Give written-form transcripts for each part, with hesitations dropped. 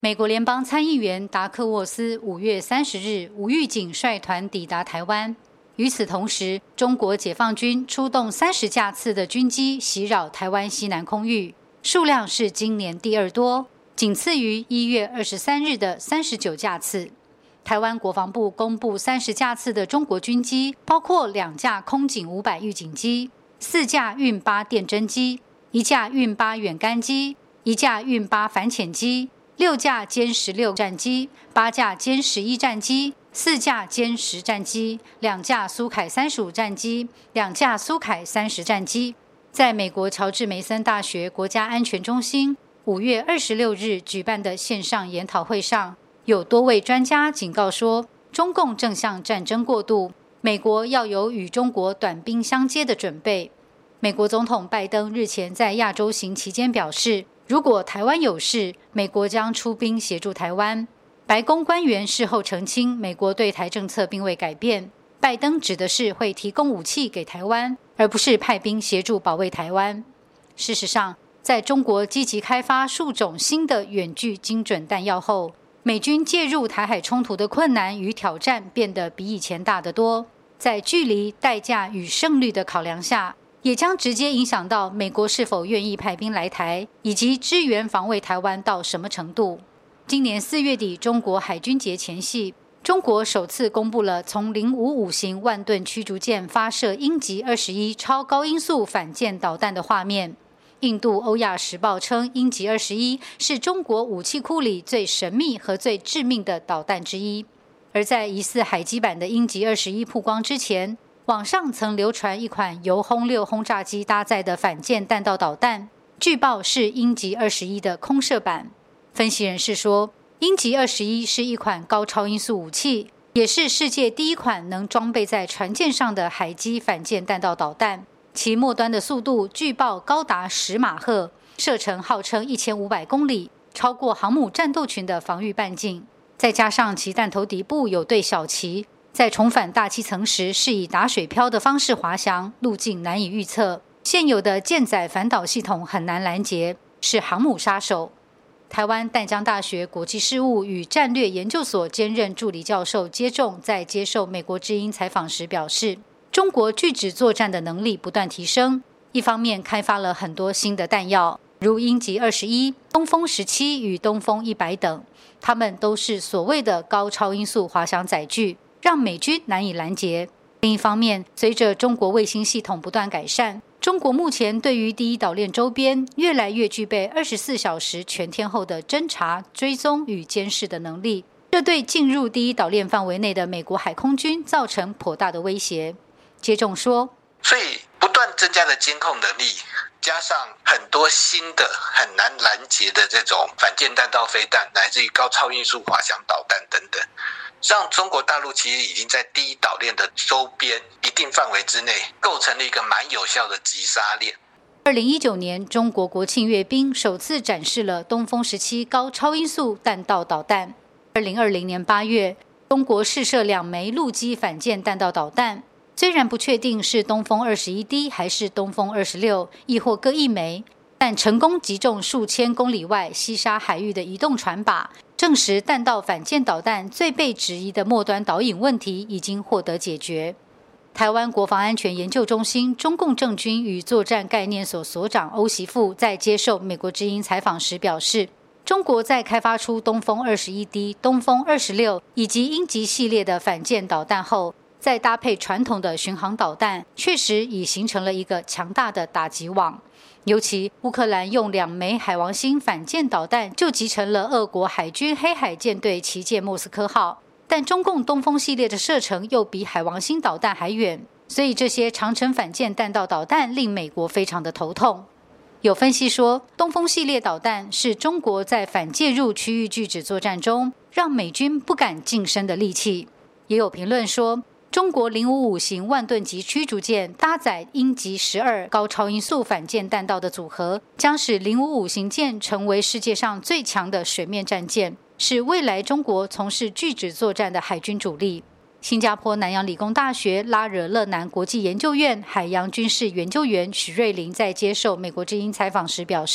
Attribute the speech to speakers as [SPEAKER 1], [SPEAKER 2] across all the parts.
[SPEAKER 1] 美国联邦参议员达克沃斯5月30日无预警率团抵达台湾。与此同时，中国解放军出动30架次的军机袭扰台湾西南空域，数量是今年第2多，仅次于1月23日的39架次。台湾国防部公布30架次的中国军机，包括2架空警500预警机、4架运8电侦机、1架运8远干机、1架运8反潜机、6架歼16战机、8架歼11战机、4架歼10战机、2架苏凯35战机、2架苏凯30战机。在美国乔治梅森大学国家安全中心5月26日举办的线上研讨会上，有多位专家警告说，中共正向战争过渡，美国要有与中国短兵相接的准备。美国总统拜登日前在亚洲行期间表示，如果台湾有事，美国将出兵协助台湾。白宫官员事后澄清，美国对台政策并未改变，拜登指的是会提供武器给台湾，而不是派兵协助保卫台湾。事实上，在中国积极开发数种新的远距精准弹药后，美军介入台海冲突的困难与挑战变得比以前大得多。在距离、代价与胜率的考量下，也将直接影响到美国是否愿意派兵来台，以及支援防卫台湾到什么程度。今年4月底中国海军节前夕，中国首次公布了从055型万吨驱逐舰发射鹰击21超高音速反舰导弹的画面。印度欧亚时报称，鹰击21是中国武器库里最神秘和最致命的导弹之一。而在疑似海基版的鹰击21曝光之前，网上曾流传一款由轰6轰炸机搭载的反舰弹道导弹，据报是鹰击21的空射版。分析人士说，鹰击21是一款高超音速武器，也是世界第一款能装备在船舰上的海基反舰弹道导弹。其末端的速度据报高达10马赫，射程号称1500公里，超过航母战斗群的防御半径。再加上其弹头底部有对小旗，在重返大气层时是以打水漂的方式滑翔，路径难以预测。现有的舰载反导系统很难拦截，是航母杀手。台湾淡江大学国际事务与战略研究所兼任助理教授接种在接受美国之音采访时表示，中国拒止作战的能力不断提升，一方面开发了很多新的弹药，如鹰击21、东风17与东风100等，它们都是所谓的高超音速滑翔载具，让美军难以拦截。另一方面，随着中国卫星系统不断改善，中国目前对于第一岛链周边越来越具备24小时全天候的侦察、追踪与监视的能力，这对进入第一岛链范围内的美国海空军造成颇大的威胁。接种说，
[SPEAKER 2] 所以不断增加的监控能力，加上很多新的很难拦截的这种反舰弹道飞弹，乃至于高超音速滑翔导弹等等，让中国大陆其实已经在第一岛链的周边一定范围之内构成了一个蛮有效的击杀链。
[SPEAKER 1] 2019年中国国庆阅兵首次展示了东风17高超音速弹道导弹。2020年8月，中国试射2枚陆基反舰弹道导弹，虽然不确定是东风21D 还是东风26，亦或各1枚，但成功击中数千公里外西沙海域的移动船靶，证实弹道反舰导弹最被质疑的末端导引问题已经获得解决。台湾国防安全研究中心中共政军与作战概念所所长欧习富在接受美国之音采访时表示，中国在开发出东风21D、东风26以及鹰击系列的反舰导弹后，再搭配传统的巡航导弹，确实已形成了一个强大的打击网。尤其乌克兰用2枚海王星反舰导弹就击沉了俄国海军黑海舰队旗舰莫斯科号，但中共东风系列的射程又比海王星导弹还远，所以这些长程反舰弹道导弹令美国非常的头痛。有分析说，东风系列导弹是中国在反介入区域拒止作战中让美军不敢近身的利器。也有评论说，中国055型万吨级驱逐舰搭载鹰击12高超音速反舰弹道的组合，将使055型舰成为世界上最强的水面战舰，是未来中国从事拒止作战的海军主力。新加坡南洋理工大学拉惹勒南国际研究院海洋军事研究员许瑞麟在接受美国之音采访时表示，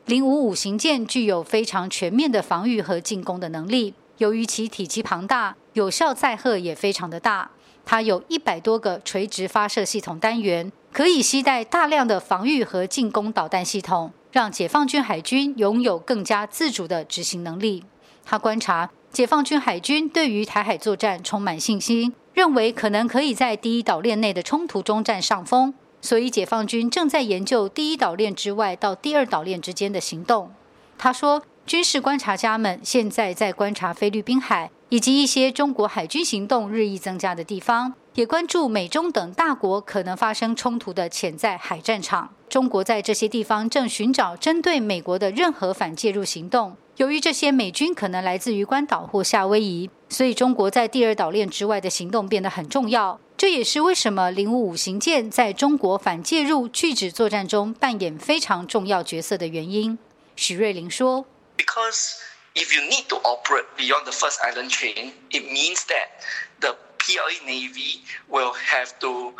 [SPEAKER 1] 055型舰具有非常全面的防御和进攻的能力，由于其体积庞大，有效载荷也非常的大。它有100多个垂直发射系统单元，可以携带大量的防御和进攻导弹系统，让解放军海军拥有更加自主的执行能力。他观察解放军海军对于台海作战充满信心，认为可能可以在第一岛链内的冲突中占上风，所以解放军正在研究第一岛链之外到第二岛链之间的行动。他说，军事观察家们现在在观察菲律宾海以及一些中国海军行动日益增加的地方，也关注美中等大国可能发生冲突的潜在海战场。中国在这些地方正寻找针对美国的任何反介入行动。由于这些美军可能来自于关岛或夏威夷，所以中国在第二岛链之外的行动变得很重要。这也是为什么055型舰在中国反介入拒止作战中扮演非常重要角色的原因。许瑞麟说
[SPEAKER 3] Because if you need to operate beyond the first island chain, it means that the PLA Navy will have to,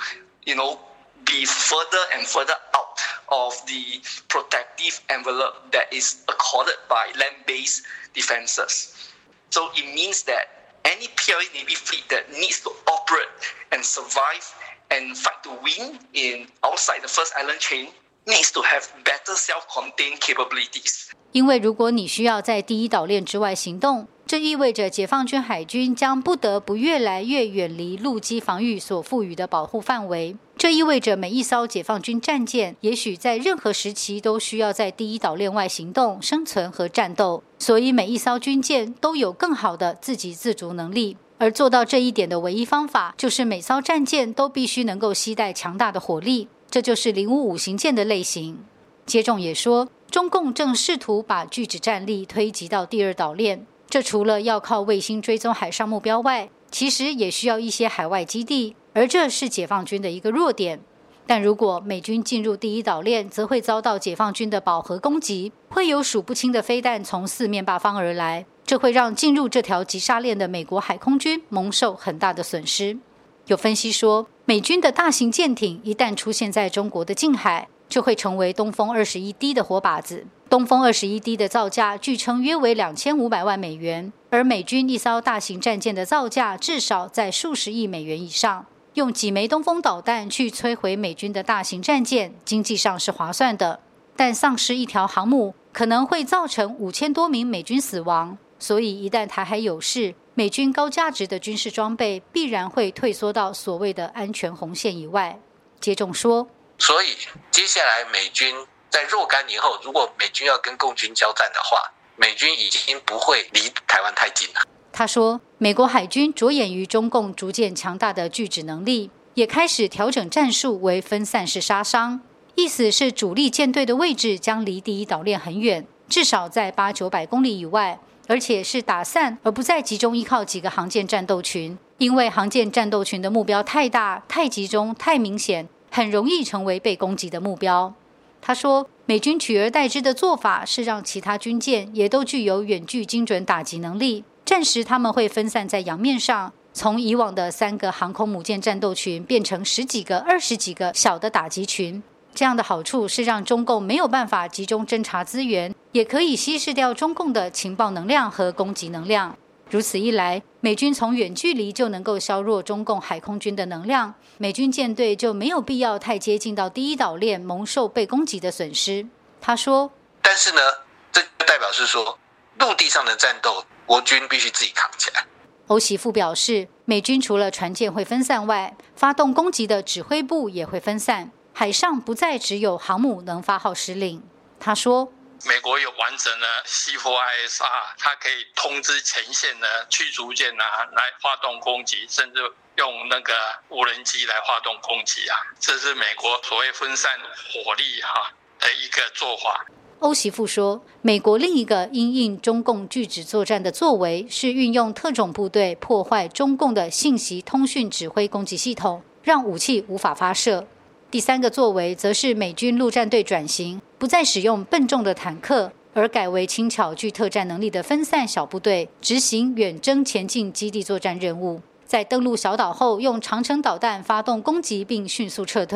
[SPEAKER 3] be further and further out of the protective envelope that is accorded by land-based defenses. So it means that any PLA Navy fleet that needs to operate and survive and fight to win outside the first island chain needs to have better self-contained capabilities.
[SPEAKER 1] 因为如果你需要在第一岛链之外行动，这意味着解放军海军将不得不越来越远离陆基防御所赋予的保护范围。这意味着每一艘解放军战舰也许在任何时期都需要在第一岛链外行动、生存和战斗，所以每一艘军舰都有更好的自给自足能力。而做到这一点的唯一方法，就是每艘战舰都必须能够携带强大的火力，这就是055型舰的类型。接种也说，中共正试图把拒止战力推及到第二岛链，这除了要靠卫星追踪海上目标外，其实也需要一些海外基地，而这是解放军的一个弱点。但如果美军进入第一岛链，则会遭到解放军的饱和攻击，会有数不清的飞弹从四面八方而来，这会让进入这条急杀链的美国海空军蒙受很大的损失。有分析说，美军的大型舰艇一旦出现在中国的近海，就会成为东风 21D 的活靶子。东风 21D 的造价据称约为2500万美元，而美军一艘大型战舰的造价至少在数十亿美元以上。用几枚东风导弹去摧毁美军的大型战舰，经济上是划算的，但丧失一条航母可能会造成5000多名美军死亡，所以一旦台海有事，美军高价值的军事装备必然会退缩到所谓的安全红线以外。接种说，
[SPEAKER 2] 所以接下来美军在若干年后，如果美军要跟共军交战的话，美军已经不会离台湾太近了。
[SPEAKER 1] 他说，美国海军着眼于中共逐渐强大的拒止能力，也开始调整战术为分散式杀伤，意思是主力舰队的位置将离第一岛链很远，至少在800-900公里以外，而且是打散而不再集中依靠几个航舰战斗群，因为航舰战斗群的目标太大、太集中、太明显，很容易成为被攻击的目标。他说，美军取而代之的做法是让其他军舰也都具有远距精准打击能力，战时他们会分散在洋面上，从以往的3个航空母舰战斗群变成10几个、20几个小的打击群。这样的好处是让中共没有办法集中侦察资源，也可以稀释掉中共的情报能量和攻击能量。如此一来，美军从远距离就能够削弱中共海空军的能量，美军舰队就没有必要太接近到第一岛链，蒙受被攻击的损失。他说，
[SPEAKER 2] 但是呢，这代表是说，陆地上的战斗，国军必须自己扛起来。
[SPEAKER 1] 欧习富表示，美军除了船舰会分散外，发动攻击的指挥部也会分散，海上不再只有航母能发号施令。他说，
[SPEAKER 4] 美国有完整的 C4ISR， 它可以通知前线的驱逐舰来发动攻击，甚至用那个无人机来发动攻击这是美国所谓分散火力的一个做法。
[SPEAKER 1] 欧习富说，美国另一个因应中共拒止作战的作为是运用特种部队破坏中共的信息通讯指挥攻击系统，让武器无法发射。第3个作为则是美军陆战队转型，不再使用笨重的坦克，而改为轻巧具特战能力的分散小部队，执行远征前进基地作战任务，在登陆小岛后用长程导弹发动攻击并迅速撤退。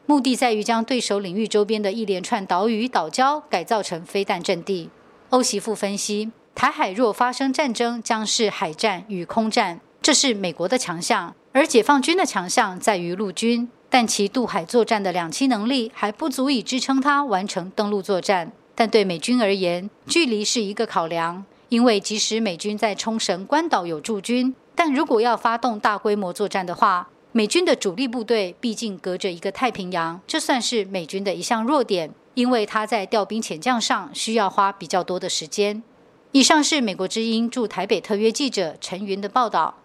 [SPEAKER 1] 目的在于将对手领域周边的一连串岛屿、岛礁改造成飞弹阵地。欧媳妇分析，台海若发生战争，将是海战与空战，这是美国的强项，而解放军的强项在于陆军，但其渡海作战的两栖能力还不足以支撑它完成登陆作战。但对美军而言，距离是一个考量，因为即使美军在冲绳、关岛有驻军，但如果要发动大规模作战的话，美军的主力部队毕竟隔着一个太平洋，这算是美军的一项弱点，因为它在调兵遣将上需要花比较多的时间。以上是美国之音驻台北特约记者陈云的报道。